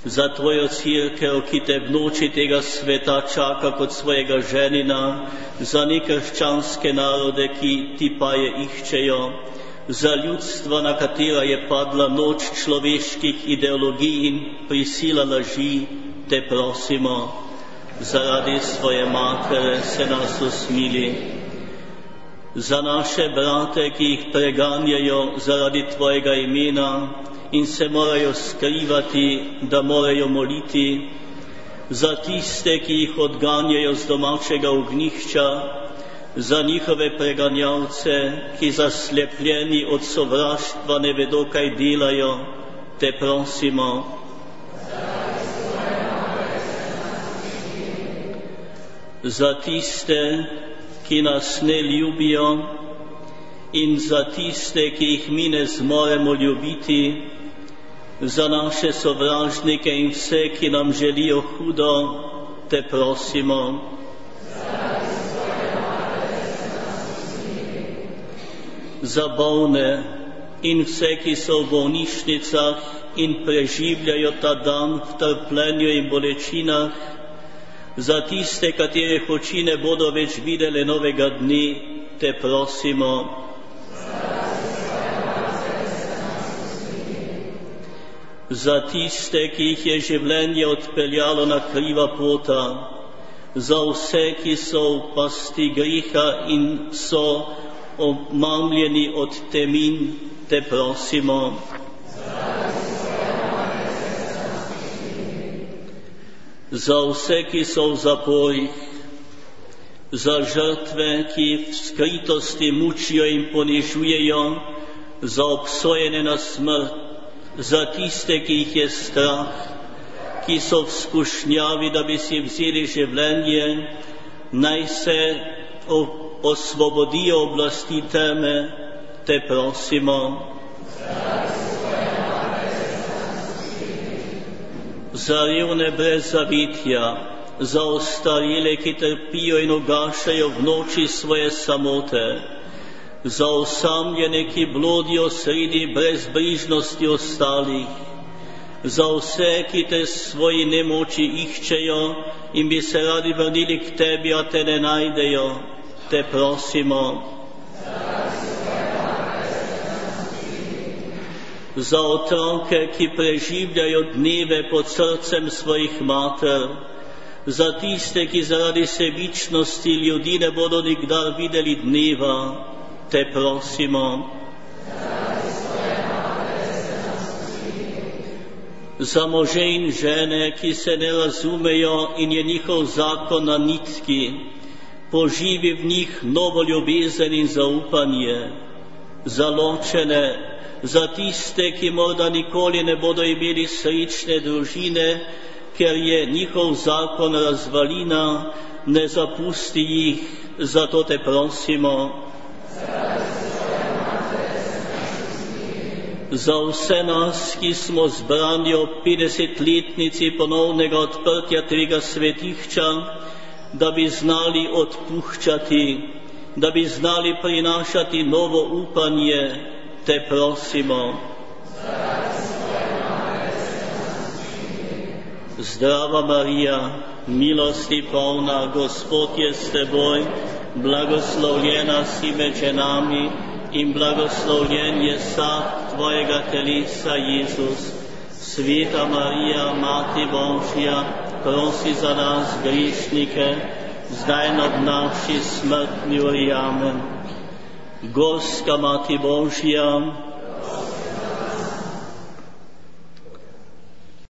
za tvojo církev, ki te v noči tega sveta čaka kot svojega ženina, za nekrščanske národe, ki ti paje iščejo, za ljudstva, na katera je padla noč človeških ideologij in prisila laži, te prosimo, zaradi svoje matere se nas usmili. Za naše brate, ki jih preganjajo zaradi tvojega imena in se morajo skrivati, da morajo moliti, za tiste, ki jih odganjajo z domačega ognjišča, za njihove preganjalce, ki zaslepljeni od sovraštva ne vedo, kaj delajo, te prosimo. Za tiste, ki nas ne ljubijo, in za tiste, ki jih mi ne zmoremo ljubiti, za naše sovražnike in vse, ki nam želijo hudo, te prosimo. Za bolne in vse, ki so v bolnišnicah in preživljajo ta dan v trpljenju in bolečinah, za tiste, katerih oči ne bodo več videle novega dne, te prosimo. Za tiste, ki jih je življenje odpeljalo na kriva pota, za vse, ki so v pasti greha in so omamljeni od temin, te prosimo. Za vse, ki so v zaporih, za žrtve, ki v skritosti mučijo in ponižujejo, za obsojene na smrt, za tiste, ki jih je strah, ki so v skušnjavi, da bi si vzeli življenje, naj se osvobodijo oblasti teme, te prosimo. Za revne brez zavitja, za ostarele, ki trpijo in ugašajo v noči svoje samote, za osamljene, ki blodijo sredi brezbrižnosti ostalih, za vse, ki te svoji nemoči iščejo in bi se radi vrnili k tebi, a te ne najdejo, te prosimo. Za otroke, ki preživljajo dneve pod srcem svojih mater, za tiste, ki zaradi sebičnosti ljudi ne bodo nikdar videli dneva, te prosimo. Za može in žene, ki se ne razumejo in je njihov zakon na nitki, poživi v njih novo ljubezen in zaupanje. Za ločene, za tiste, ki morda nikoli ne bodo imeli srečne družine, ker je njihov zakon razvalina, ne zapusti jih, zato te prosimo. Za vse nas, ki smo zbrani ob 50-letnici ponovnega odprtja tega svetišča, da bi znali odpuščati, da bi znali prinašati novo upanje, te prosimo. Zdrava Marija, milosti polna, Gospod je s teboj, blagoslovljena si med ženami in blagoslovljen je sad tvojega telesa, Jezus. Sveta Marija, Mati Božja, prosi za nas grešnike, zdaj nad naši smrtni uri. Amen. Gorska Mati Božja,